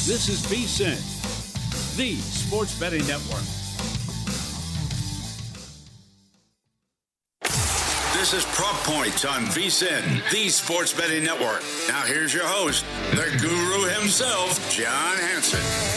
This is VSiN, the Sports Betting Network. This is Prop Points on VSiN, the Sports Betting Network. Now here's your host, the guru himself, John Hansen.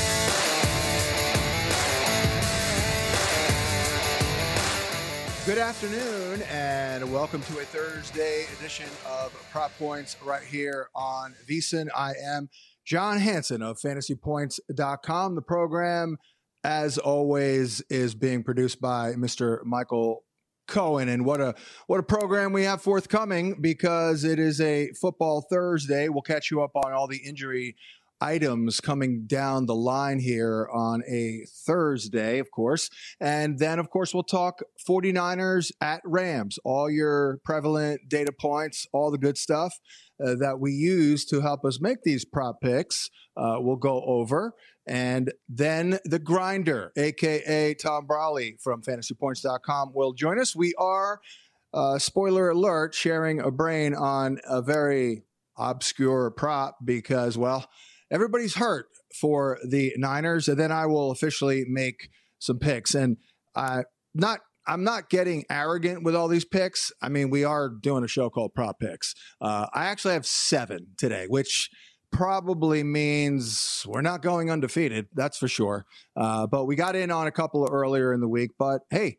Good afternoon, and welcome to a Thursday edition of Prop Points right here on VSiN. I am John Hansen of FantasyPoints.com. The program, as always, is being produced by Mr. Michael Cohen, and what a program we have forthcoming, because it is a football Thursday. We'll catch you up on all the injury items coming down the line here on a Thursday, of course. And then, of course, we'll talk 49ers at Rams, all your prevalent data points, all the good stuff that we use to help us make these prop picks. We'll go over. And then the grinder, a.k.a. Tom Brawley from FantasyPoints.com, will join us. We are, spoiler alert, sharing a brain on a very obscure prop because, well, everybody's hurt for the Niners, and then I will officially make some picks. And I'm not getting arrogant with all these picks. I mean, we are doing a show called Prop Picks. I actually have 7 today, which probably means we're not going undefeated. That's for sure. But we got in on a couple earlier in the week. But hey,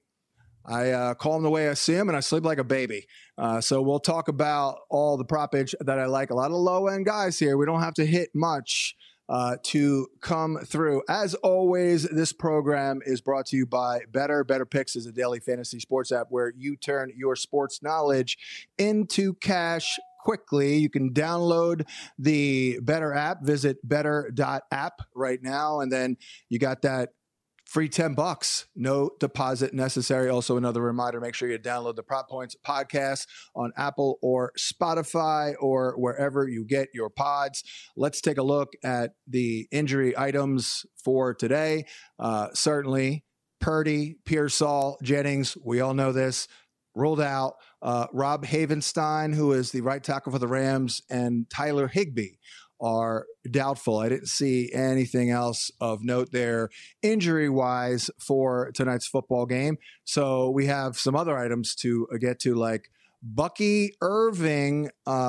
I call them the way I see them, and I sleep like a baby. So we'll talk about all the propage that I like. A lot of low-end guys here. We don't have to hit much to come through. As always, this program is brought to you by Better. Better Picks is a daily fantasy sports app where you turn your sports knowledge into cash quickly. You can download the Better app. Visit better.app right now, and then you got that free $10, no deposit necessary. Also, another reminder, make sure you download the Prop Points podcast on Apple or Spotify or wherever you get your pods. Let's take a look at the injury items for today. Certainly, Purdy, Pearsall, Jennings, we all know this, ruled out. Rob Havenstein, who is the right tackle for the Rams, and Tyler Higbee are doubtful. I didn't see anything else of note there injury-wise for tonight's football game. So we have some other items to get to, like Bucky Irving,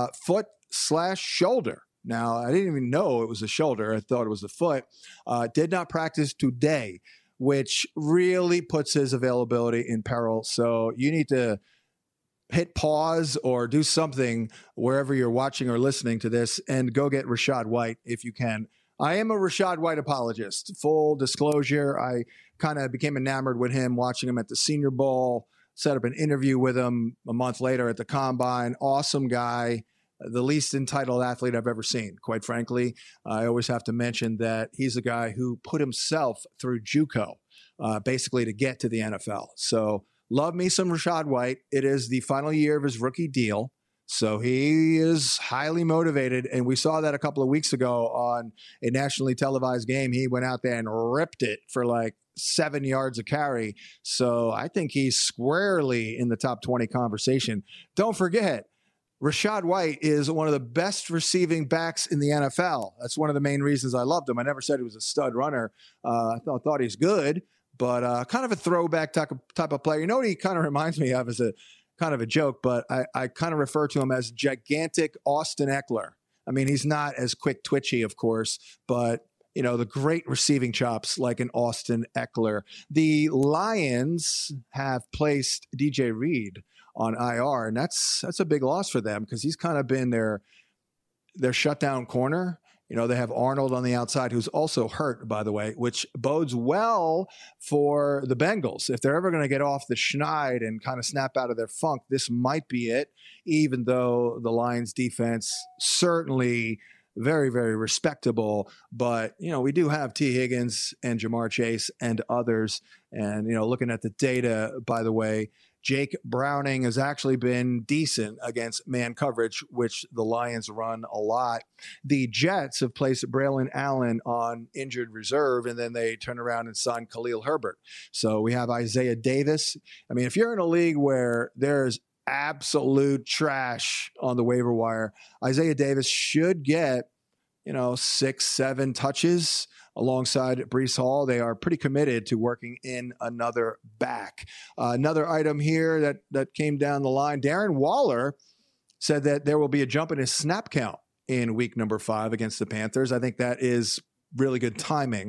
foot/shoulder. Now, I didn't even know it was a shoulder. I thought it was a foot. Did not practice today, which really puts his availability in peril. So you need to hit pause or do something wherever you're watching or listening to this and go get Rachaad White if you can. I am a Rachaad White apologist. Full disclosure, I kind of became enamored with him watching him at the Senior Bowl, set up an interview with him a month later at the Combine. Awesome guy, the least entitled athlete I've ever seen, quite frankly. I always have to mention that he's a guy who put himself through JUCO, basically to get to the NFL. So love me some Rachaad White. It is the final year of his rookie deal, so he is highly motivated, and we saw that a couple of weeks ago on a nationally televised game. He went out there and ripped it for like 7 yards a carry, so I think he's squarely in the top 20 conversation. Don't forget, Rachaad White is one of the best receiving backs in the NFL. That's one of the main reasons I loved him. I never said he was a stud runner. I thought he's good, but kind of a throwback type of player. You know what he kind of reminds me of as a kind of a joke, but I kind of refer to him as gigantic Austin Eckler. I mean, he's not as quick twitchy, of course, but, you know, the great receiving chops like an Austin Eckler. The Lions have placed DJ Reed on IR, and that's a big loss for them because he's kind of been their shutdown corner. You know, they have Arnold on the outside, who's also hurt, by the way, which bodes well for the Bengals. If they're ever going to get off the schneid and kind of snap out of their funk, this might be it, even though the Lions defense certainly very, very respectable. But, you know, we do have T. Higgins and Jamar Chase and others. And, you know, looking at the data, by the way, Jake Browning has actually been decent against man coverage, which the Lions run a lot. The Jets have placed Braylon Allen on injured reserve, and then they turn around and sign Khalil Herbert. So we have Isaiah Davis. I mean, if you're in a league where there's absolute trash on the waiver wire, Isaiah Davis should get 6, 7 touches alongside Breece Hall. They are pretty committed to working in another back. Another item here that came down the line, Darren Waller said that there will be a jump in his snap count in week number 5 against the Panthers. I think that is really good timing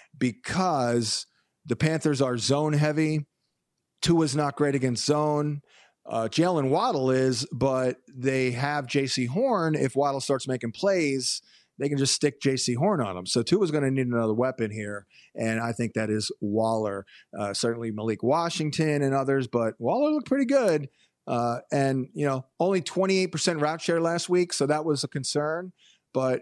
because the Panthers are zone heavy. Tua's not great against zone. Jalen Waddle is, but they have J.C. Horn. If Waddle starts making plays, they can just stick J.C. Horn on him. So Tua's going to need another weapon here, and I think that is Waller. Certainly Malik Washington and others, but Waller looked pretty good. And only 28% route share last week, so that was a concern. But,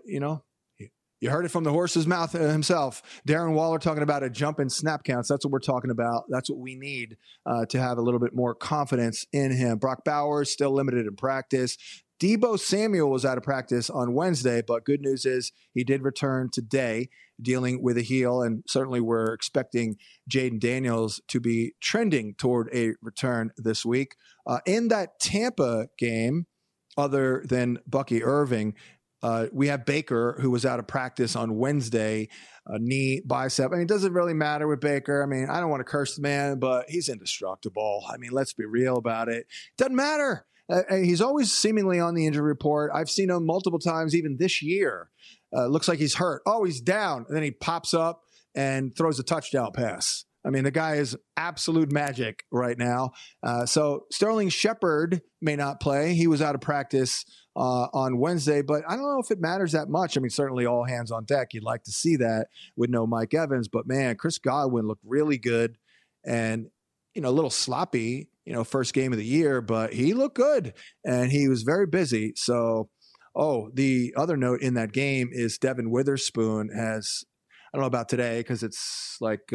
you heard it from the horse's mouth himself. Darren Waller talking about a jump in snap counts. That's what we're talking about. That's what we need to have a little bit more confidence in him. Brock Bowers still limited in practice. Deebo Samuel was out of practice on Wednesday, but good news is he did return today dealing with a heel, and certainly we're expecting Jaden Daniels to be trending toward a return this week. In that Tampa game, other than Bucky Irving, we have Baker, who was out of practice on Wednesday, knee, bicep. It doesn't really matter with Baker. I don't want to curse the man, but he's indestructible. Let's be real about it. Doesn't matter. He's always seemingly on the injury report. I've seen him multiple times, even this year. Looks like he's hurt. Oh, he's down. And then he pops up and throws a touchdown pass. The guy is absolute magic right now. So Sterling Shepard may not play. He was out of practice on Wednesday, but I don't know if it matters that much. Certainly all hands on deck. You'd like to see that with no Mike Evans, but man, Chris Godwin looked really good and, a little sloppy, first game of the year, but he looked good and he was very busy. So, the other note in that game is Devin Witherspoon has, I don't know about today because it's like,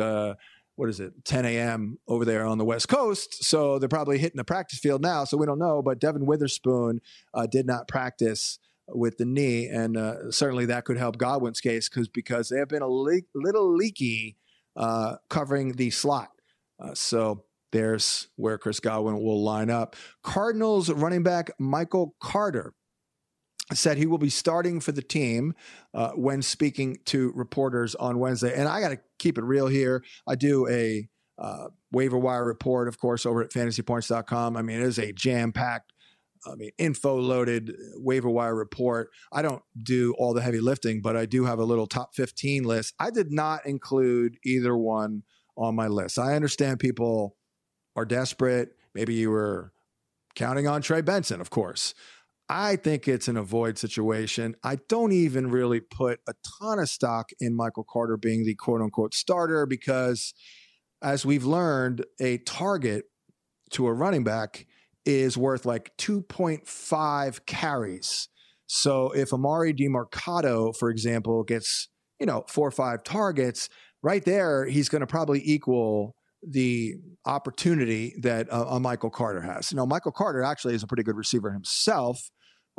10 a.m. over there on the West Coast. So they're probably hitting the practice field now. So we don't know. But Devin Witherspoon did not practice with the knee. And certainly that could help Godwin's case because they have been a little leaky covering the slot. So there's where Chris Godwin will line up. Cardinals running back Michael Carter said he will be starting for the team when speaking to reporters on Wednesday. And I got to keep it real here. I do a waiver wire report, of course, over at fantasypoints.com. It is a jam-packed, info-loaded waiver wire report. I don't do all the heavy lifting, but I do have a little top 15 list. I did not include either one on my list. I understand people are desperate. Maybe you were counting on Trey Benson, of course. I think it's an avoid situation. I don't even really put a ton of stock in Michael Carter being the quote-unquote starter because, as we've learned, a target to a running back is worth like 2.5 carries. So if Amari DeMarcado, for example, gets 4 or 5 targets, right there, he's going to probably equal the opportunity that a Michael Carter has. Michael Carter actually is a pretty good receiver himself.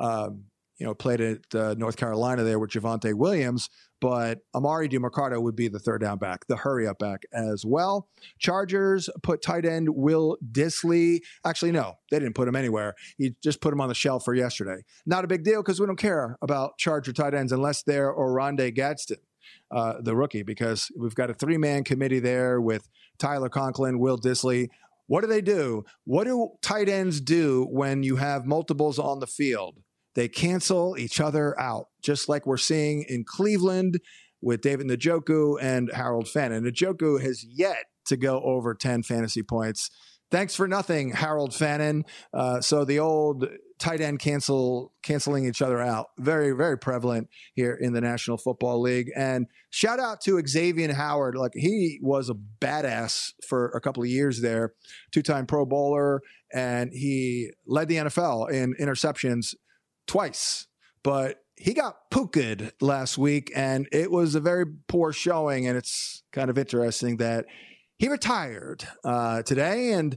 Played at North Carolina there with Javonte Williams, but Amari DeMarcado would be the third down back, the hurry up back as well. Chargers put tight end Will Dissly. Actually, no, they didn't put him anywhere. He just put him on the shelf for yesterday. Not a big deal because we don't care about Charger tight ends unless they're Oronde Gadsden, the rookie, because we've got a 3-man committee there with Tyler Conklin, Will Dissly. What do? What do tight ends do when you have multiples on the field? They cancel each other out, just like we're seeing in Cleveland with David Njoku and Harold Fannin. Njoku has yet to go over 10 fantasy points. Thanks for nothing, Harold Fannin. So the old tight end canceling each other out, very, very prevalent here in the National Football League. And shout out to Xavier Howard. He was a badass for a couple of years there, 2-time Pro Bowler, and he led the NFL in interceptions twice. But he got puked last week, and it was a very poor showing. And it's kind of interesting that he retired today, and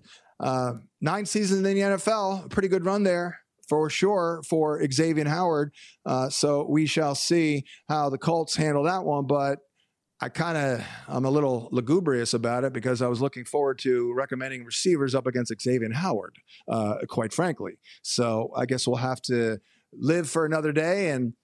9 seasons in the NFL, a pretty good run there for sure for Xavier Howard. So we shall see how the Colts handle that one. But I'm a little lugubrious about it because I was looking forward to recommending receivers up against Xavier Howard, quite frankly. So I guess we'll have to live for another day and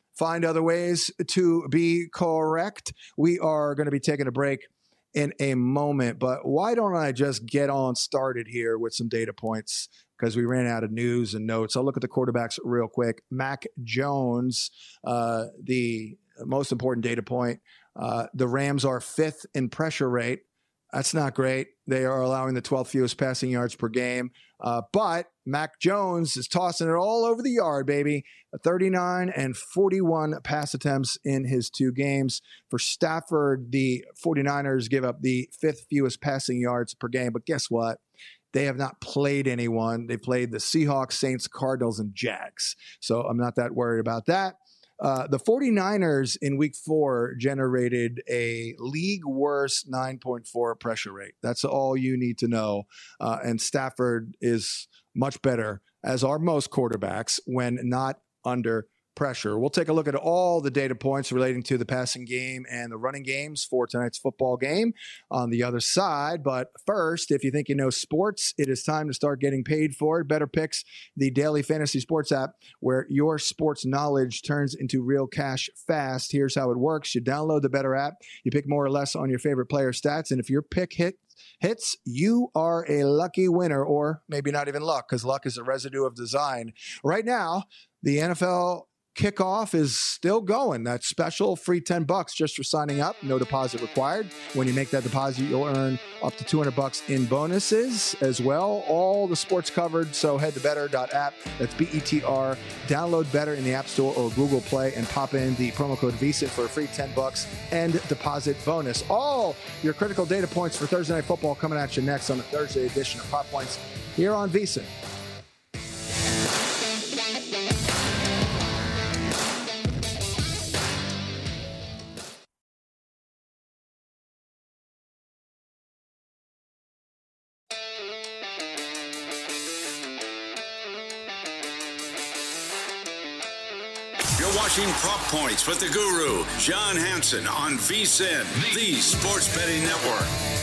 find other ways to be correct. We are going to be taking a break in a moment, but why don't I just get on started here with some data points because we ran out of news and notes. I'll look at the quarterbacks real quick. Mac Jones, the most important data point. The Rams are 5th in pressure rate. That's not great. They are allowing the 12th fewest passing yards per game. But Mac Jones is tossing it all over the yard, baby. 39 and 41 pass attempts in his 2 games. For Stafford, the 49ers give up the 5th fewest passing yards per game. But guess what? They have not played anyone. They played the Seahawks, Saints, Cardinals, and Jags. So I'm not that worried about that. The 49ers in week 4 generated a league worst 9.4 pressure rate. That's all you need to know. And Stafford is much better, as are most quarterbacks, when not under pressure. We'll take a look at all the data points relating to the passing game and the running games for tonight's football game on the other side. But first, if you think you know sports, it is time to start getting paid for it. Better Picks, the daily fantasy sports app where your sports knowledge turns into real cash fast. Here's how it works. You download the Better app. You pick more or less on your favorite player stats. And if your pick hits, you are a lucky winner, or maybe not even luck, because luck is a residue of design. Right now, the NFL kickoff is still going. That special free $10 just for signing up. No deposit required. When you make that deposit, you'll earn up to $200 in bonuses as well. All the sports covered. So head to better.app. That's BETR. Download Better in the App Store or Google Play and pop in the promo code VSiN for a free $10 and deposit bonus. All your critical data points for Thursday Night Football coming at you next on the Thursday edition of Prop Points here on VSiN. Watching Prop Points with the Guru, John Hansen on VSiN, the Sports Betting Network.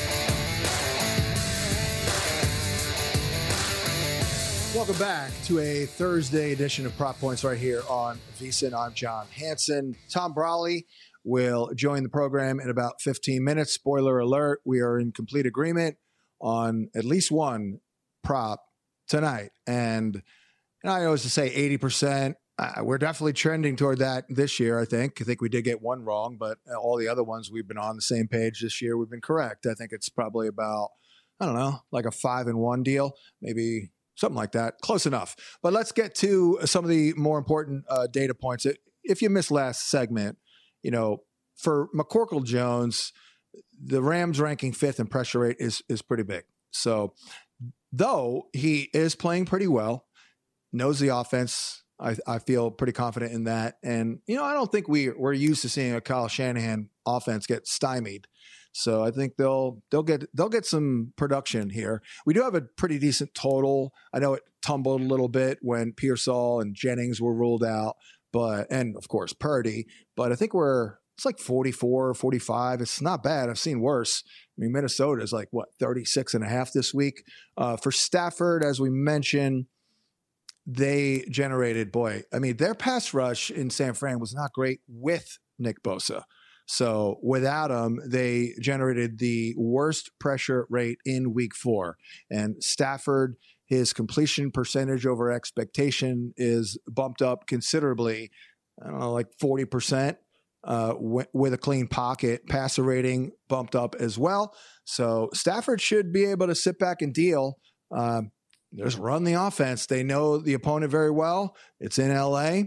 Welcome back to a Thursday edition of Prop Points right here on VSiN. I'm John Hansen. Tom Brawley will join the program in about 15 minutes. Spoiler alert, we are in complete agreement on at least one prop tonight. And I always say 80%. We're definitely trending toward that this year, I think. I think we did get one wrong, but all the other ones we've been on the same page this year. We've been correct. I think it's probably about, like a 5-1 deal, maybe something like that. Close enough. But let's get to some of the more important data points. If you missed last segment, for McCorkle Jones, the Rams ranking 5th in pressure rate is pretty big. So though he is playing pretty well, knows the offense, I feel pretty confident in that. And, I don't think we're used to seeing a Kyle Shanahan offense get stymied. So I think they'll get some production here. We do have a pretty decent total. I know it tumbled a little bit when Pearsall and Jennings were ruled out, and of course Purdy, but I think it's like 44, 45. It's not bad. I've seen worse. I mean, Minnesota is like 36.5 this week. For Stafford, as we mentioned, they generated, their pass rush in San Fran was not great with Nick Bosa. So without him, they generated the worst pressure rate in week 4. And Stafford, his completion percentage over expectation is bumped up considerably, like 40%. With a clean pocket. Passer rating bumped up as well. So Stafford should be able to sit back and deal. Just run the offense. They know the opponent very well. It's in LA.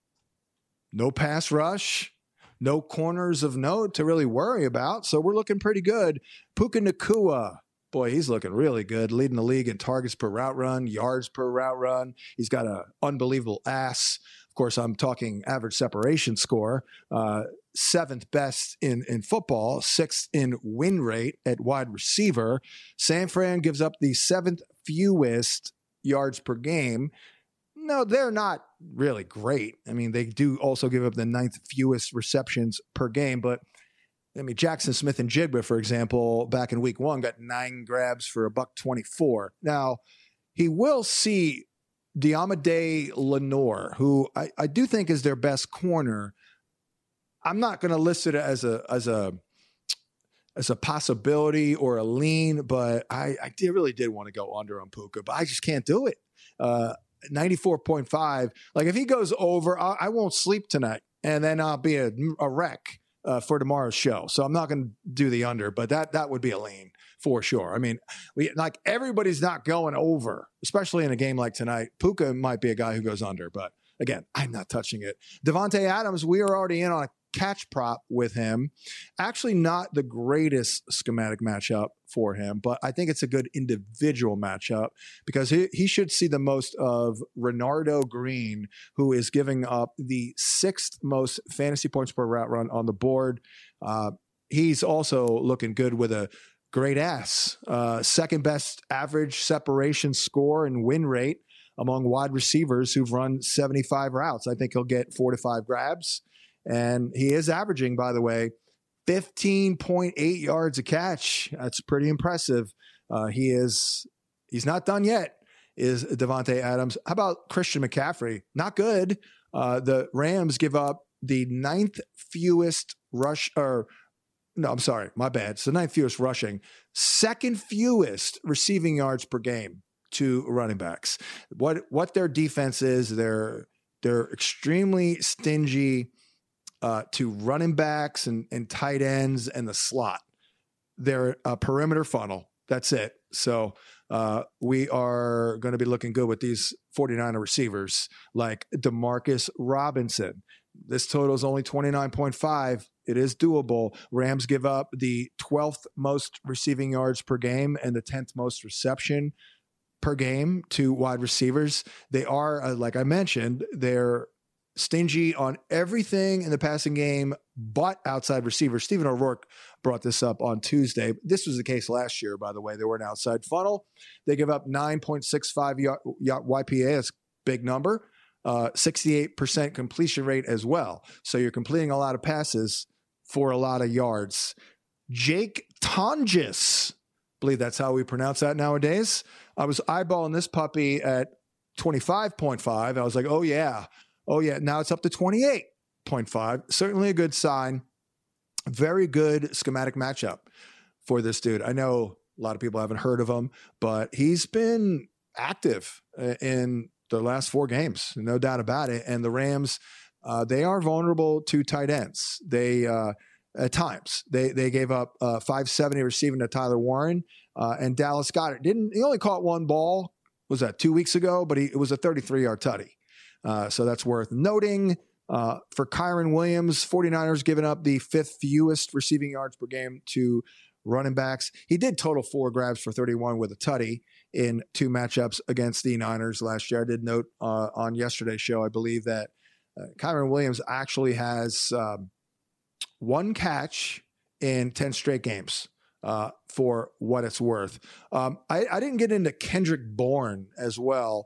No pass rush. No corners of note to really worry about. So we're looking pretty good. Puka Nacua. Boy, he's looking really good. Leading the league in targets per route run, yards per route run. He's got an unbelievable ass. Of course, I'm talking average separation score. 7th best in football, 6th in win rate at wide receiver. San Fran gives up the 7th fewest yards per game. No, they're not really great. I mean, they do also give up the 9th fewest receptions per game. But, Jackson Smith and Jigba, for example, back in week 1, got 9 grabs for $124. Now, he will see Diomede Lenore, who I do think is their best corner. I'm not going to list it as a possibility or a lean, but I really did want to go under on Puka, but I just can't do it. 94.5. Like if he goes over, I won't sleep tonight, and then I'll be a wreck for tomorrow's show. So I'm not going to do the under, but that would be a lean for sure. I mean, everybody's not going over, especially in a game like tonight. Puka might be a guy who goes under, but again, I'm not touching it. Davante Adams, we are already in on a catch prop with him. Actually, not the greatest schematic matchup for him, but I think it's a good individual matchup because he should see the most of Renardo Green, who is giving up the 6th most fantasy points per route run on the board. He's also looking good with a great ass, 2nd best average separation score and win rate among wide receivers who've run 75 routes. I think he'll get 4 to 5 grabs. And he is averaging, by the way, 15.8 yards a catch. That's pretty impressive. He's not done yet, is Davante Adams. How about Christian McCaffrey? Not good. The Rams give up the 9th fewest It's the 9th fewest rushing, 2nd fewest receiving yards per game to running backs. What their defense is, they're extremely stingy to running backs and tight ends and the slot. They're a perimeter funnel. That's it. So we are going to be looking good with these 49er receivers like Demarcus Robinson. This total is only 29.5. It is doable. Rams give up the 12th most receiving yards per game and the 10th most reception per game to wide receivers. They are, like I mentioned, they're stingy on everything in the passing game but outside receivers. Stephen O'Rourke brought this up on Tuesday. This was the case last year, by the way. They were an outside funnel. They give up 9.65 YPA. That's a big number. 68% completion rate as well. So you're completing a lot of passes for a lot of yards. Jake Tonjes, I believe that's how we pronounce that nowadays. I was eyeballing this puppy at 25.5. I was like, oh yeah. Now it's up to 28.5. Certainly a good sign. Very good schematic matchup for this dude. I know a lot of people haven't heard of him, but he's been active in the last 4 games, no doubt about it. And the Rams, they are vulnerable to tight ends. They at times they gave up 570 receiving to Tyler Warren and Dallas Goedert. He only caught 1 ball. Was that 2 weeks ago? But it was a 33-yard tutty. So that's worth noting. For Kyren Williams, 49ers giving up the 5th fewest receiving yards per game to running backs. He did total 4 grabs for 31 with a tutty in 2 matchups against the Niners last year. I did note on yesterday's show, I believe, that Kyren Williams actually has 1 catch in 10 straight games for what it's worth. I didn't get into Kendrick Bourne as well.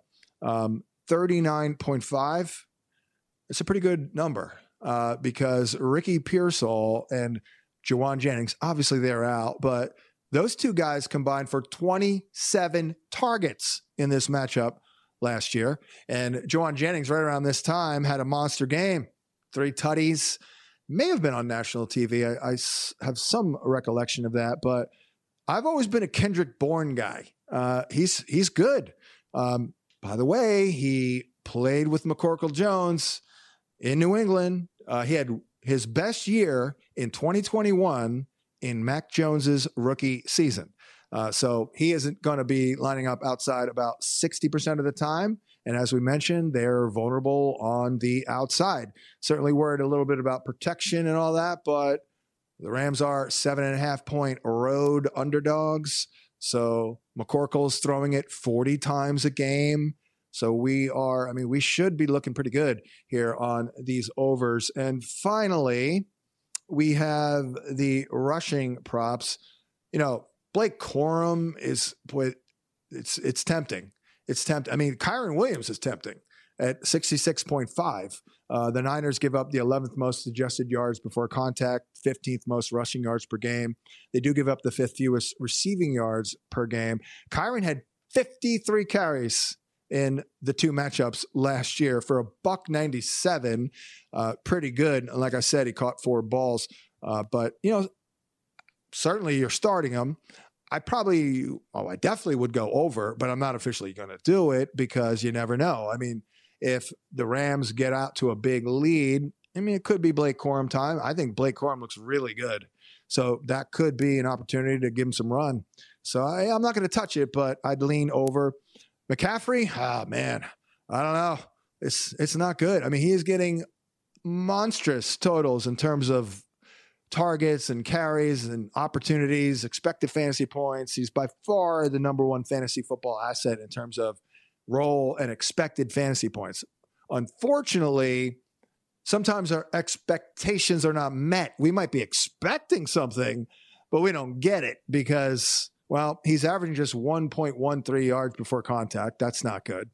39.5. It's a pretty good number because Ricky Pearsall and Juwan Jennings, obviously they're out, but those 2 guys combined for 27 targets in this matchup last year. And Juwan Jennings right around this time had a monster game, 3 tutties, may have been on national TV. I have some recollection of that, but I've always been a Kendrick Bourne guy. He's good. By the way, he played with McCorkle Jones in New England. He had his best year in 2021 in Mac Jones's rookie season. So he isn't going to be lining up outside about 60% of the time. And as we mentioned, they're vulnerable on the outside. Certainly worried a little bit about protection and all that, but the Rams are 7.5-point road underdogs. So McCorkle's throwing it 40 times a game. So we should be looking pretty good here on these overs. And finally, we have the rushing props. Blake Corum it's tempting. It's tempting. I mean, Kyren Williams is tempting at 66.5. The Niners give up the 11th most adjusted yards before contact, 15th most rushing yards per game. They do give up the 5th fewest receiving yards per game. Kyren had 53 carries in the two matchups last year for a $197. Pretty good. Like I said, he caught 4 balls. But, certainly you're starting him. I definitely would go over, but I'm not officially going to do it because you never know. I mean, if the Rams get out to a big lead, it could be Blake Corum time. I think Blake Corum looks really good. So that could be an opportunity to give him some run. So I'm not going to touch it, but I'd lean over. McCaffrey, man, I don't know. It's not good. He is getting monstrous totals in terms of targets and carries and opportunities, expected fantasy points. He's by far the number one fantasy football asset in terms of role and expected fantasy points. Unfortunately, sometimes our expectations are not met. We might be expecting something, but we don't get it because, he's averaging just 1.13 yards before contact. That's not good.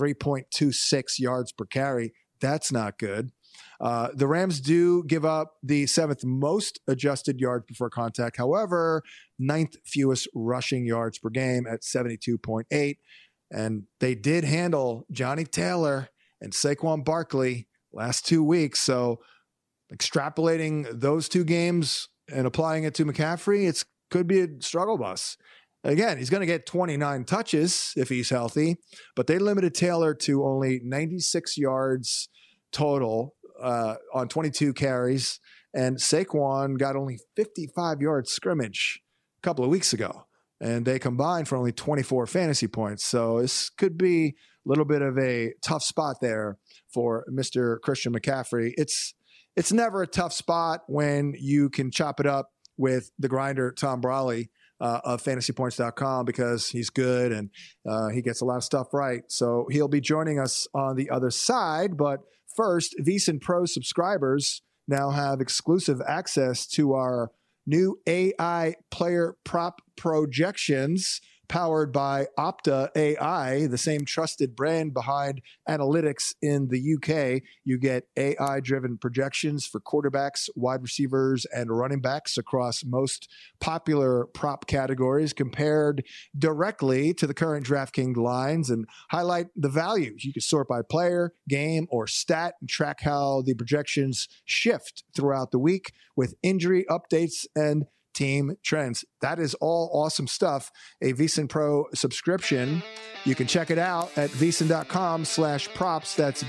3.26 yards per carry. That's not good. The Rams do give up the 7th most adjusted yards before contact. However, 9th fewest rushing yards per game at 72.8. And they did handle Johnny Taylor and Saquon Barkley last 2 weeks. So extrapolating those 2 games and applying it to McCaffrey, it could be a struggle bus. Again, he's going to get 29 touches if he's healthy, but they limited Taylor to only 96 yards total on 22 carries, and Saquon got only 55 yards scrimmage a couple of weeks ago, and they combined for only 24 fantasy points. So this could be a little bit of a tough spot there for Mr. Christian McCaffrey. It's never a tough spot when you can chop it up with the grinder Tom Brawley of fantasypoints.com because he's good and he gets a lot of stuff right. So he'll be joining us on the other side. But first, VSiN Pro subscribers now have exclusive access to our new AI player prop projections powered by Opta AI, the same trusted brand behind analytics in the UK. You get AI-driven projections for quarterbacks, wide receivers, and running backs across most popular prop categories compared directly to the current DraftKings lines and highlight the values. You can sort by player, game, or stat and track how the projections shift throughout the week with injury updates and team trends. That is all awesome stuff. A VSiN Pro subscription. You can check it out at vsin.com/props. That's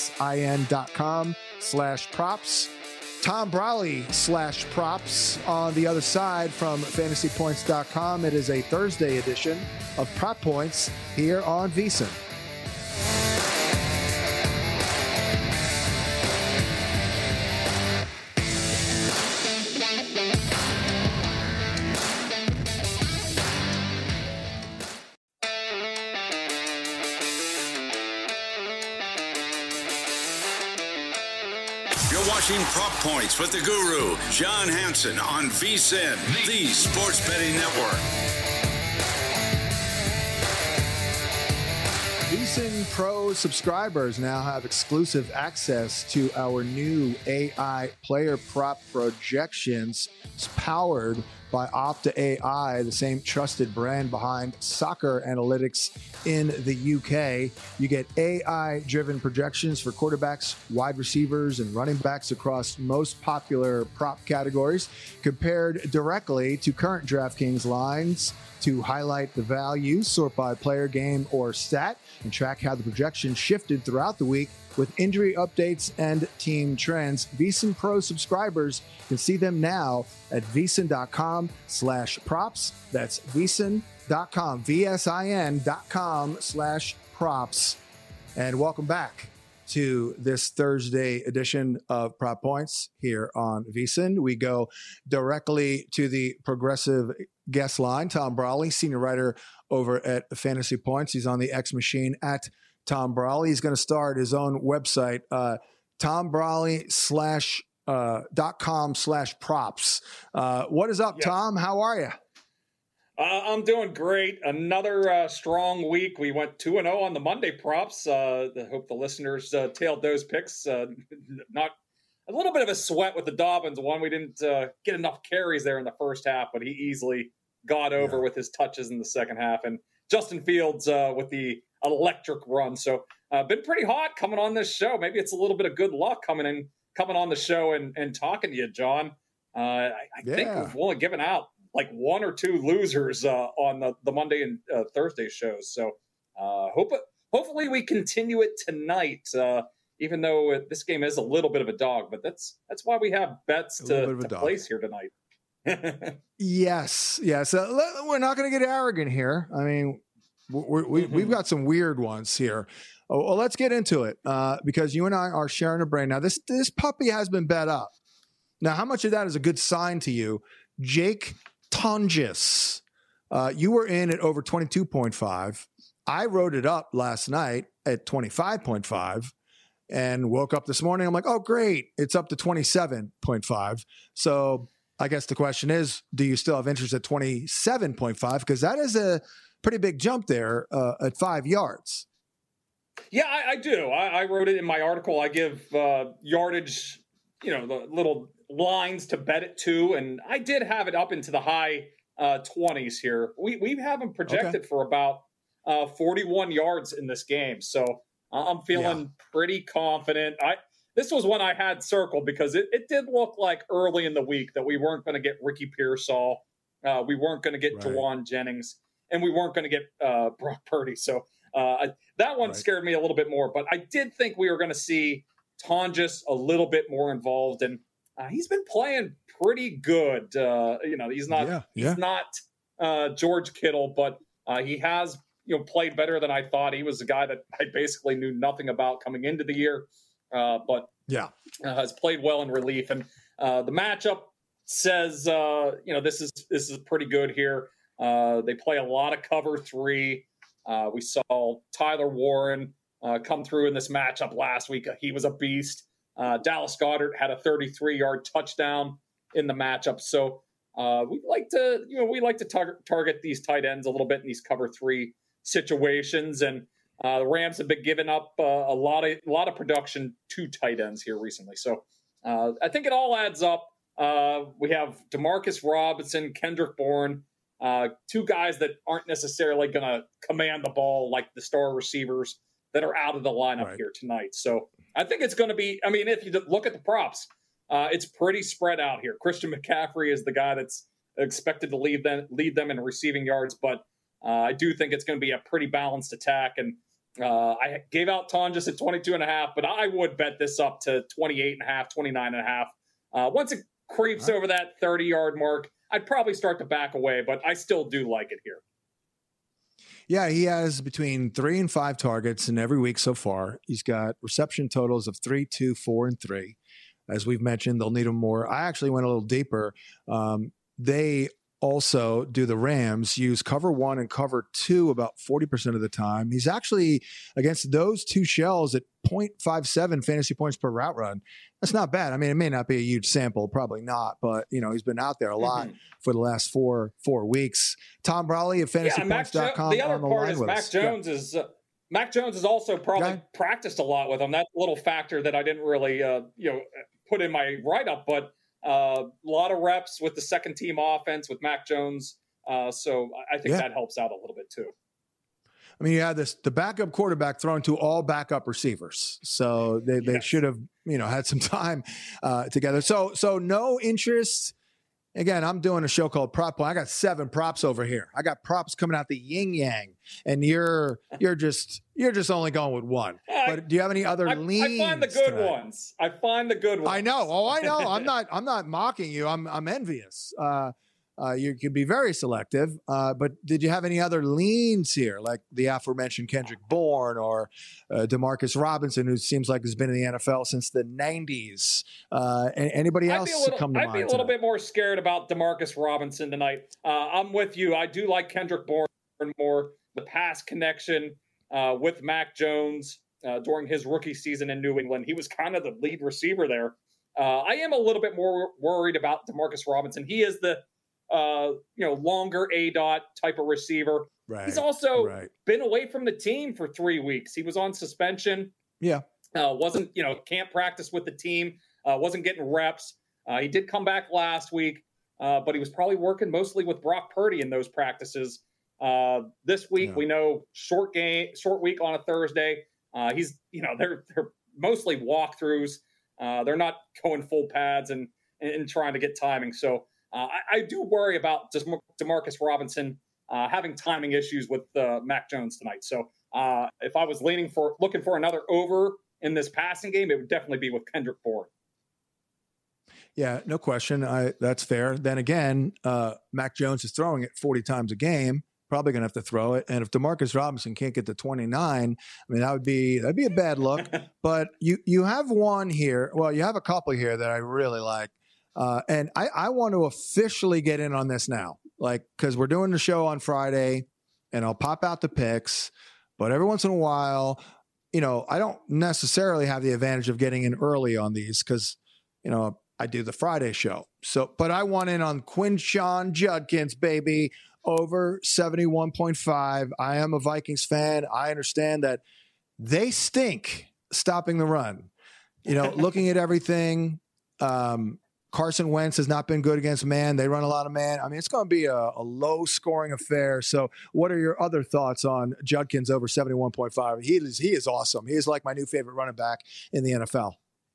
vsin.com/props. Tom Brawley/props on the other side from fantasypoints.com. It is a Thursday edition of Prop Points here on VSiN. Prop Points with the Guru, John Hansen on VSiN, the Sports Betting Network. VSiN Pro subscribers now have exclusive access to our new AI player prop projections. It's powered by Opta AI, the same trusted brand behind soccer analytics in the UK. You get AI-driven projections for quarterbacks, wide receivers, and running backs across most popular prop categories, compared directly to current DraftKings lines to highlight the value, sort by player, game, or stat, and track how the projections shifted throughout the week with injury updates and team trends. VSiN Pro subscribers can see them now at vsin.com/props. That's vsin.com, vsin.com/props. And welcome back to this Thursday edition of Prop Points here on VSiN. We go directly to the progressive guest line. Tom Brawley, senior writer over at Fantasy Points. He's on the X Machine at Tom Brawley. He's going to start his own website, tombrawley.com/props. What is up, Yes. Tom? How are you? I'm doing great. Another strong week. We went 2-0 on the Monday props. I hope the listeners tailed those picks. Not a little bit of a sweat with the Dobbins one. We didn't get enough carries there in the first half, but he easily got over with his touches in the second half. And Justin Fields with the electric run. So been pretty hot coming on this show. Maybe it's a little bit of good luck coming on the show and talking to you, John. I think we've only given out like one or two losers on the Monday and Thursday shows. So hopefully we continue it tonight, even though this game is a little bit of a dog. But that's why we have bets to place here tonight. Yes. We're not going to get arrogant here. I mean, we've got some weird ones here. Well, let's get into it because you and I are sharing a brain. Now, this puppy has been bet up. Now, how much of that is a good sign to you? Jake Tonjes, you were in at over 22.5. I wrote it up last night at 25.5 and woke up this morning. I'm like, oh, great. It's up to 27.5. So I guess the question is, do you still have interest at 27.5? Because that is a pretty big jump there at 5 yards. Yeah, I do. I wrote it in my article. I give yardage, the little lines to bet it to, and I did have it up into the high 20s here. We have them projected for about 41 yards in this game, so I'm feeling pretty confident. This was one I had circled because it did look like early in the week that we weren't going to get Ricky Pearsall, we weren't going to get Jawan Jennings, and we weren't going to get Brock Purdy. So that one scared me a little bit more, but I did think we were going to see Tonjes a little bit more involved, and he's been playing pretty good. He's not George Kittle, but he has played better than I thought. He was a guy that I basically knew nothing about coming into the year, but has played well in relief. And the matchup says this is pretty good here. They play a lot of cover 3. We saw Tyler Warren come through in this matchup last week. He was a beast. Dallas Goedert had a 33-yard touchdown in the matchup. So we like to target these tight ends a little bit in these cover 3 situations. And the Rams have been giving up a lot of production to tight ends here recently. So I think it all adds up. We have Demarcus Robinson, Kendrick Bourne, 2 guys that aren't necessarily going to command the ball like the star receivers that are out of the lineup here tonight. So I think it's going to be, if you look at the props, it's pretty spread out here. Christian McCaffrey is the guy that's expected to lead them in receiving yards, but I do think it's going to be a pretty balanced attack. And I gave out Tonjes at 22.5, but I would bet this up to 28.5, 29.5. Once it creeps over that 30-yard mark, I'd probably start to back away, but I still do like it here. Yeah, he has between 3 and 5 targets in every week so far. He's got reception totals of 3, 2, 4, and 3. As we've mentioned, they'll need him more. I actually went a little deeper. They also do the Rams use cover 1 and cover 2 about 40% of the time. He's actually against those 2 shells at 0.57 fantasy points per route run. That's not bad. It may not be a huge sample, probably not, but he's been out there a lot for the last four weeks. Tom Brawley of fantasypoints.com. The other part is Mac Jones is also probably practiced a lot with him. That's a little factor that I didn't really put in my write-up, but a lot of reps with the second team offense with Mac Jones. So I think that helps out a little bit too. You had the backup quarterback thrown to all backup receivers. So they should have, had some time together. So no interest. Again, I'm doing a show called Prop Point. I got 7 props over here. I got props coming out the yin yang, and you're just only going with 1. But do you have any other leans? I find the good ones. I know. Oh, I know. I'm not mocking you. I'm envious. You can be very selective. But did you have any other leans here, like the aforementioned Kendrick Bourne or Demarcus Robinson, who seems like has been in the NFL since the 90s? Anybody else come to mind? I'd be a little bit more scared about Demarcus Robinson tonight. I'm with you. I do like Kendrick Bourne more. The pass connection with Mac Jones during his rookie season in New England. He was kind of the lead receiver there. I am a little bit more worried about Demarcus Robinson. He is the longer ADOT type of receiver. Right. He's also been away from the team for 3 weeks. He was on suspension. Yeah. Wasn't, can't practice with the team. Wasn't getting reps. He did come back last week, but he was probably working mostly with Brock Purdy in those practices. This week, we know short week on a Thursday. They're mostly walkthroughs. They're not going full pads and trying to get timing. So I do worry about just Demarcus Robinson having timing issues with Mac Jones tonight. So if I was looking for another over in this passing game, it would definitely be with Kendrick Bourne. Yeah, no question. That's fair. Then again, Mac Jones is throwing it 40 times a game. Probably going to have to throw it. And if Demarcus Robinson can't get to 29, I mean, that'd be a bad look. But you have one here. Well, you have a couple here that I really like. And I want to officially get in on this now, because we're doing the show on Friday and I'll pop out the picks. But every once in a while, I don't necessarily have the advantage of getting in early on these because, I do the Friday show. But I want in on Quinshon Judkins, baby. Over 71.5. I am a Vikings fan. I understand that they stink stopping the run. Looking at everything, Carson Wentz has not been good against man. They run a lot of man. I mean, it's going to be a low-scoring affair. So what are your other thoughts on Judkins over 71.5? He is awesome. He is like my new favorite running back in the NFL.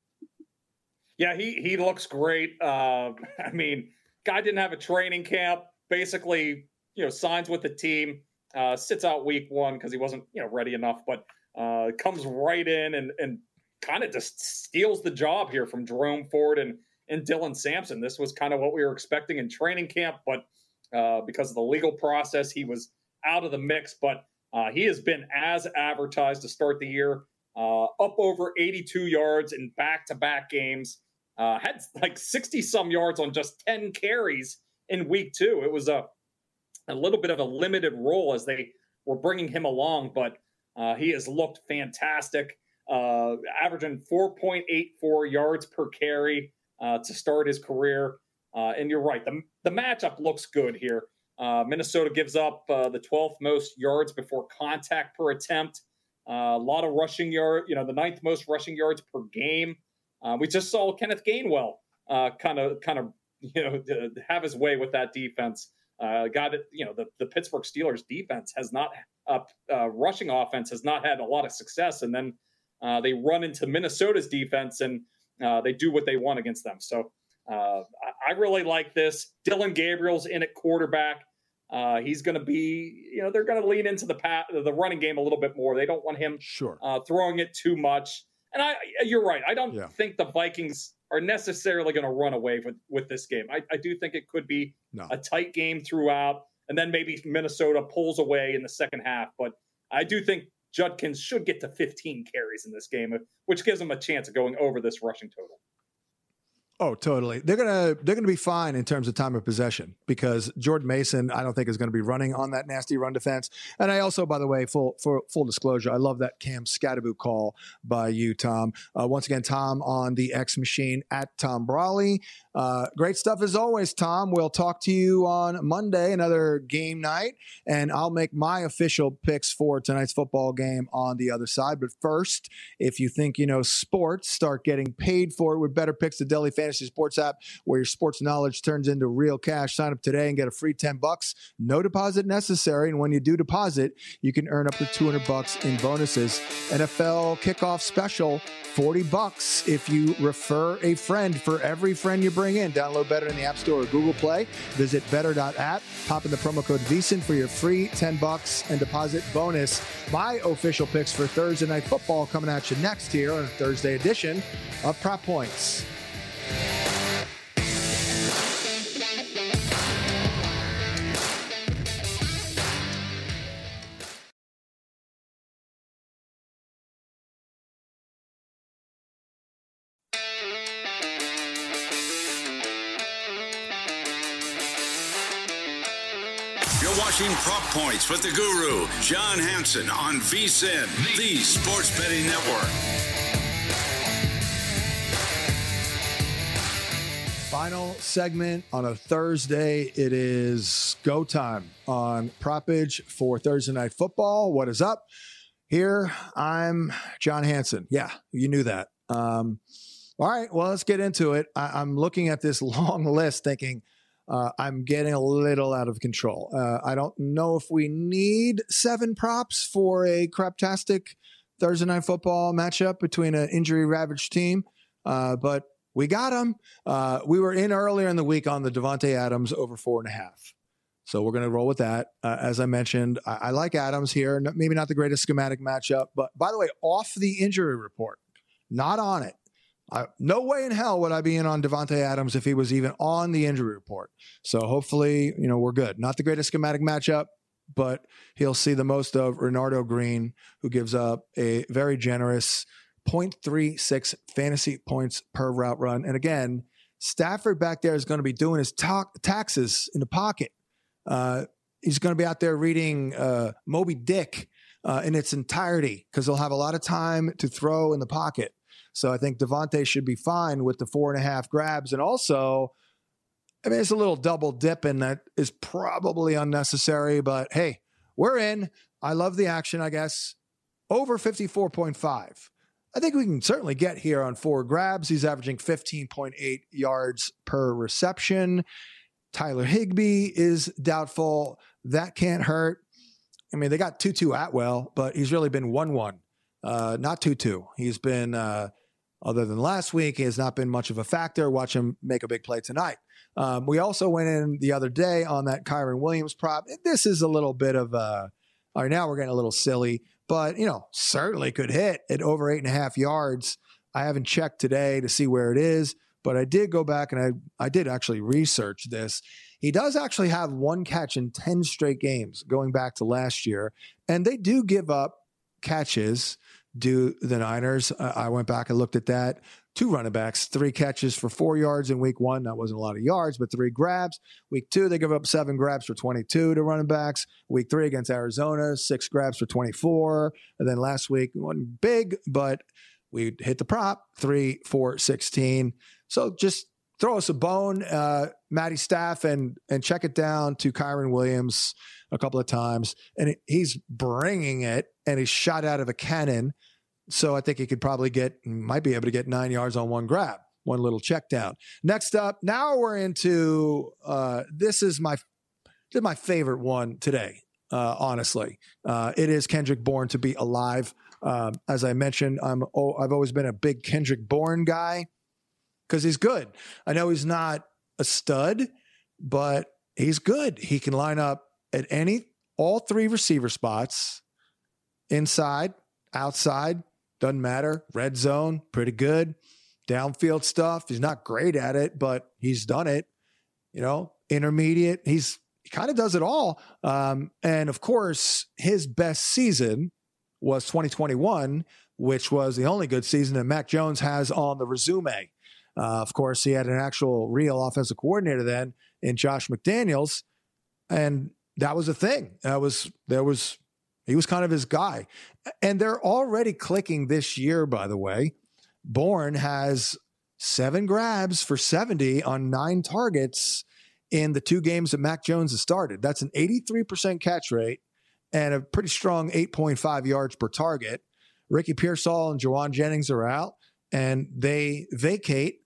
Yeah, he looks great. I mean, guy didn't have a training camp. Basically, signs with the team, sits out week one because he wasn't, ready enough, but comes right in and kind of just steals the job here from Jerome Ford and Dylan Sampson. This was kind of what we were expecting in training camp, but because of the legal process, he was out of the mix, but he has been as advertised to start the year, up over 82 yards in back-to-back games, had like 60-some yards on just 10 carries in week two. It was a little bit of a limited role as they were bringing him along, but he has looked fantastic, averaging 4.84 yards per carry to start his career. And you're right, the matchup looks good here. Minnesota gives up the 12th most yards before contact per attempt. A lot of rushing yards, the 9th most rushing yards per game. We just saw Kenneth Gainwell kind of have his way with that defense. The Pittsburgh Steelers defense has not rushing offense has not had a lot of success, and then they run into Minnesota's defense and they do what they want against them. So I really like this. Dylan Gabriel's in at quarterback. He's going to be, they're going to lean into the running game a little bit more. They don't want him throwing it too much. And you're right. I don't think the Vikings are necessarily going to run away with this game. I do think it could be a tight game throughout, and then maybe Minnesota pulls away in the second half. But I do think Judkins should get to 15 carries in this game, which gives them a chance of going over this rushing total. Oh, totally. They're gonna be fine in terms of time of possession because Jordan Mason, I don't think, is going to be running on that nasty run defense. And I also, by the way, full disclosure, I love that Cam Scatterboot call by you, Tom. Once again, Tom on the X Machine at Tom Brawley. Great stuff as always, Tom. We'll talk to you on Monday, another game night, and I'll make my official picks for tonight's football game on the other side. But first, if you think sports, start getting paid for it with Better Picks, the Daily Fantasy Sports app, where your sports knowledge turns into real cash. Sign up today and get a free $10. No deposit necessary, and when you do deposit, you can earn up to $200 in bonuses. NFL kickoff special, $40 if you refer a friend. For every friend you bring in, download Better in the App Store or Google Play. Visit better.app. Pop in the promo code VSiN for your free $10 and deposit bonus. My official picks for Thursday Night Football coming at you next here on a Thursday edition of Prop Points. Watching Prop Points with the Guru, John Hansen on VSiN, the Sports Betting Network. Final segment on a Thursday. It is go time on Propage for Thursday Night Football. What is up? Here, I'm John Hansen. Yeah, you knew that. All right, well, let's get into it. I'm looking at this long list thinking, I'm getting a little out of control. I don't know if we need 7 props for a craptastic Thursday Night Football matchup between an injury-ravaged team, but we got them. We were in earlier in the week on the Davante Adams over 4.5. So we're going to roll with that. As I mentioned, I like Adams here. Maybe not the greatest schematic matchup, but by the way, off the injury report, not on it. No way in hell would I be in on Davante Adams if he was even on the injury report. So hopefully, we're good. Not the greatest schematic matchup, but he'll see the most of Renardo Green, who gives up a very generous 0.36 fantasy points per route run. And again, Stafford back there is going to be doing his taxes in the pocket. He's going to be out there reading Moby Dick in its entirety because he'll have a lot of time to throw in the pocket. So I think Davante should be fine with the 4.5 grabs. And also, it's a little double dipping that is probably unnecessary, but hey, we're in. I love the action, I guess. Over 54.5. I think we can certainly get here on 4 grabs. He's averaging 15.8 yards per reception. Tyler Higbee is doubtful. That can't hurt. They got Tutu Atwell, but he's really been 1-1, not 2-2. He's been, other than last week, he has not been much of a factor. Watch him make a big play tonight. We also went in the other day on that Kyren Williams prop. This is a little bit of all right, now we're getting a little silly, but, certainly could hit at over 8.5 yards. I haven't checked today to see where it is, but I did go back and I did actually research this. He does actually have 1 catch in 10 straight games going back to last year, and they do give up catches, do the Niners. I went back and looked at that. 2 running backs, 3 catches for 4 yards in week 1. That wasn't a lot of yards, but 3 grabs. Week 2, they give up 7 grabs for 22 to running backs. Week 3 against Arizona, 6 grabs for 24. And then last week, one big, but we hit the prop, 3 for 16. So just throw us a bone, Matty Staff, and check it down to Kyren Williams a couple of times. And he's bringing it, and he's shot out of a cannon. So I think he could probably might be able to get 9 yards on 1 grab, 1 little check down. Next up, now we're into, this is my favorite one today, honestly. It is Kendrick Bourne to be alive. As I mentioned, I've always been a big Kendrick Bourne guy because he's good. I know he's not a stud, but he's good. He can line up at all 3 receiver spots, inside, outside, doesn't matter. Red zone, pretty good. Downfield stuff, he's not great at it, but he's done it. Intermediate, he kind of does it all. And of course, his best season was 2021, which was the only good season that Mac Jones has on the resume. Of course, he had an actual real offensive coordinator then in Josh McDaniels, and that was a thing. He was kind of his guy. And they're already clicking this year, by the way. Bourne has 7 grabs for 70 on 9 targets in the 2 games that Mac Jones has started. That's an 83% catch rate and a pretty strong 8.5 yards per target. Ricky Pearsall and Jawan Jennings are out, and they vacate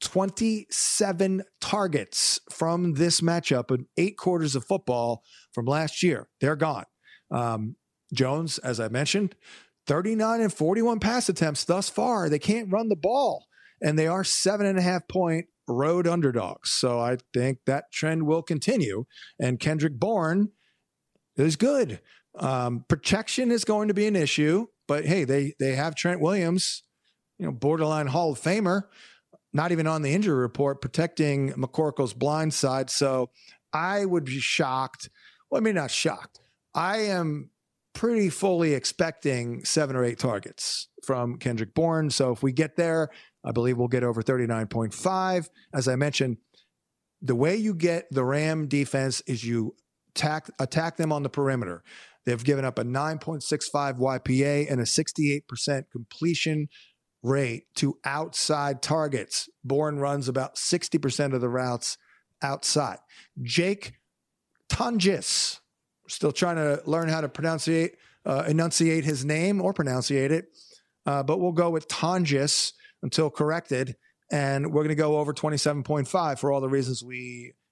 27 targets from this matchup in 8 quarters of football from last year. They're gone. Jones, as I mentioned, 39 and 41 pass attempts thus far. They can't run the ball, and they are 7.5-point road underdogs. So I think that trend will continue, and Kendrick Bourne is good. Protection is going to be an issue, but hey, they have Trent Williams, borderline Hall of Famer, not even on the injury report, protecting McCorkle's blind side. So I would be shocked. Well, not shocked. I am pretty fully expecting 7 or 8 targets from Kendrick Bourne. So if we get there, I believe we'll get over 39.5. As I mentioned, the way you get the Ram defense is you attack them on the perimeter. They've given up a 9.65 YPA and a 68% completion rate to outside targets. Bourne runs about 60% of the routes outside. Jake Tonjes, still trying to learn how to enunciate his name or pronunciate it, but we'll go with Tonjes until corrected, and we're going to go over 27.5 for all the reasons we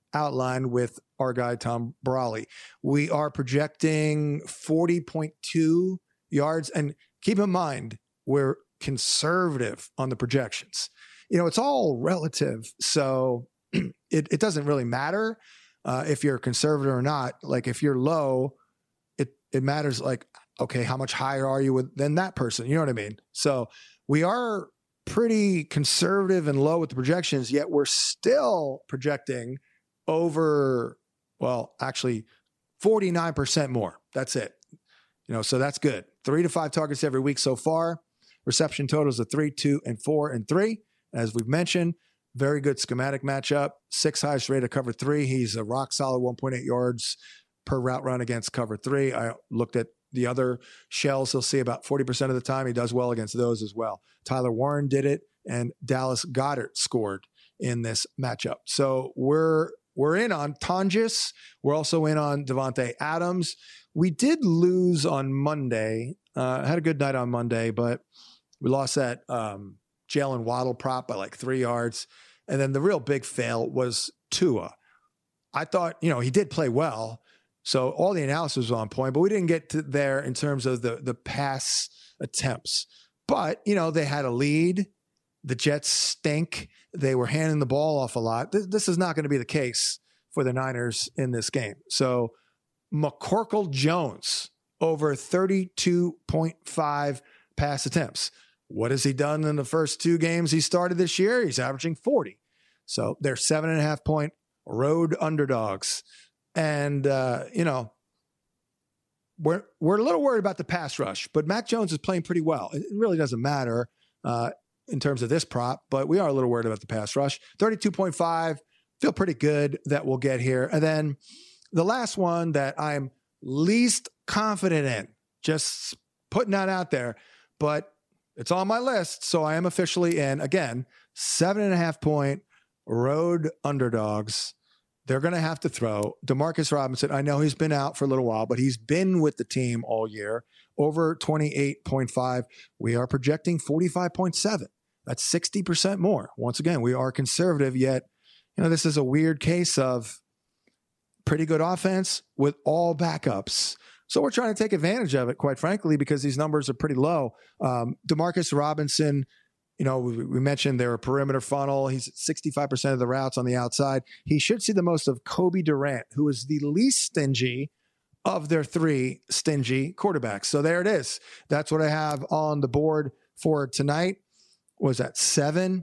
outlined with our guy, Tom Brawley. We are projecting 40.2 yards. And keep in mind, we're conservative on the projections. It's all relative. So it doesn't really matter if you're conservative or not. Like if you're low, it matters like, okay, how much higher are you than that person? You know what I mean? So we are pretty conservative and low with the projections, yet we're still projecting over, well, actually 49% more. That's it. So that's good. 3 to 5 targets every week so far. Reception totals of 3, 2, and 4, and 3. As we've mentioned, very good schematic matchup. 6 highest rated cover 3. He's a rock solid 1.8 yards per route run against cover 3. I looked at the other shells. He'll see about 40% of the time. He does well against those as well. Tyler Warren did it, and Dallas Goedert scored in this matchup. So we're in on Tonjes. We're also in on Devontae Adams. We did lose on Monday. Had a good night on Monday, but we lost that Jalen Waddle prop by like 3 yards. And then the real big fail was Tua. I thought, he did play well. So all the analysis was on point, but we didn't get to there in terms of the pass attempts. But, they had a lead. The Jets stink. They were handing the ball off a lot. This is not going to be the case for the Niners in this game. So McCorkle Jones over 32.5 pass attempts. What has he done in the first 2 games he started this year? He's averaging 40. So they're 7.5-point road underdogs. And, we're a little worried about the pass rush, but Mac Jones is playing pretty well. It really doesn't matter in terms of this prop, but we are a little worried about the pass rush. 32.5, feel pretty good that we'll get here. And then the last one that I'm least confident in, just putting that out there, but it's on my list, so I am officially in. Again, 7.5-point road underdogs. They're going to have to throw. Demarcus Robinson, I know he's been out for a little while, but he's been with the team all year. Over 28.5. We are projecting 45.7. That's 60% more. Once again, we are conservative, yet this is a weird case of pretty good offense with all backups. So we're trying to take advantage of it, quite frankly, because these numbers are pretty low. Demarcus Robinson, we mentioned they're a perimeter funnel. He's at 65% of the routes on the outside. He should see the most of Kobe Durant, who is the least stingy of their 3 stingy quarterbacks. So there it is. That's what I have on the board for tonight. Was that 7?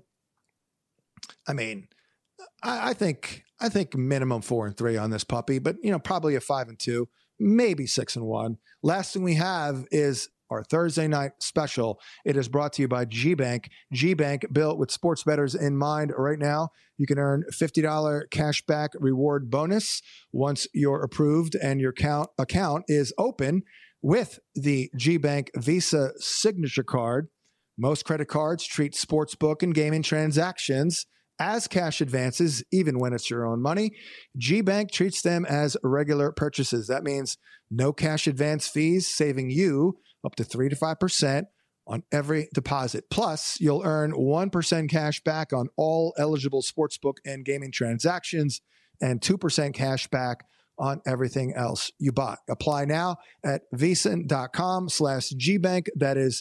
I mean, I think minimum 4 and 3 on this puppy, but probably a 5 and 2, maybe 6 and 1. Last thing we have is our Thursday night special. It is brought to you by GBank. GBank, built with sports bettors in mind. Right now, you can earn $50 cashback reward bonus once you're approved and your account is open with the GBank Visa Signature Card. Most credit cards treat sportsbook and gaming transactions as cash advances, even when it's your own money. GBank treats them as regular purchases. That means no cash advance fees, saving you up to 3 to 5% on every deposit. Plus, you'll earn 1% cash back on all eligible sportsbook and gaming transactions and 2% cash back on everything else you buy. Apply now at VSiN.com/GBank. That is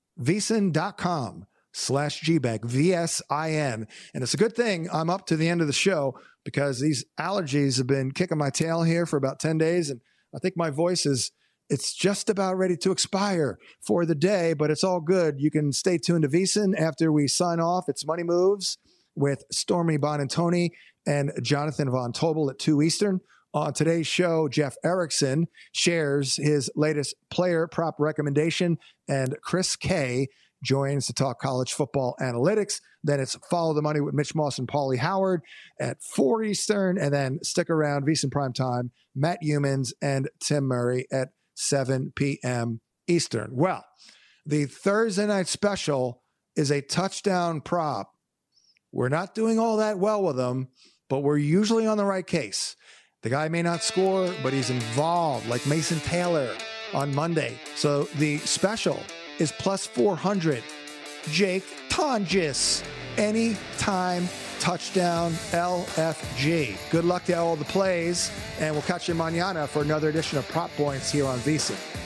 VSiN.com/GBank, VSIN. And it's a good thing I'm up to the end of the show because these allergies have been kicking my tail here for about 10 days. And I think my voice it's just about ready to expire for the day, but it's all good. You can stay tuned to VSiN after we sign off. It's Money Moves with Stormy Bonantoni and Jonathan Von Tobel at 2 Eastern. On today's show, Jeff Erickson shares his latest player prop recommendation, and Chris K joins to talk college football analytics. Then it's Follow the Money with Mitch Moss and Paulie Howard at 4 Eastern, and then stick around, VSiN Primetime, Matt Humans and Tim Murray at 7 p.m. Eastern. Well, the Thursday night special is a touchdown prop. We're not doing all that well with them, but we're usually on the right case. The guy may not score, but he's involved, like Mason Taylor on Monday. So the special is plus 400 Jake Tonjes. Anytime touchdown LFG. Good luck to all the plays, and we'll catch you mañana for another edition of Prop Points here on VSiN.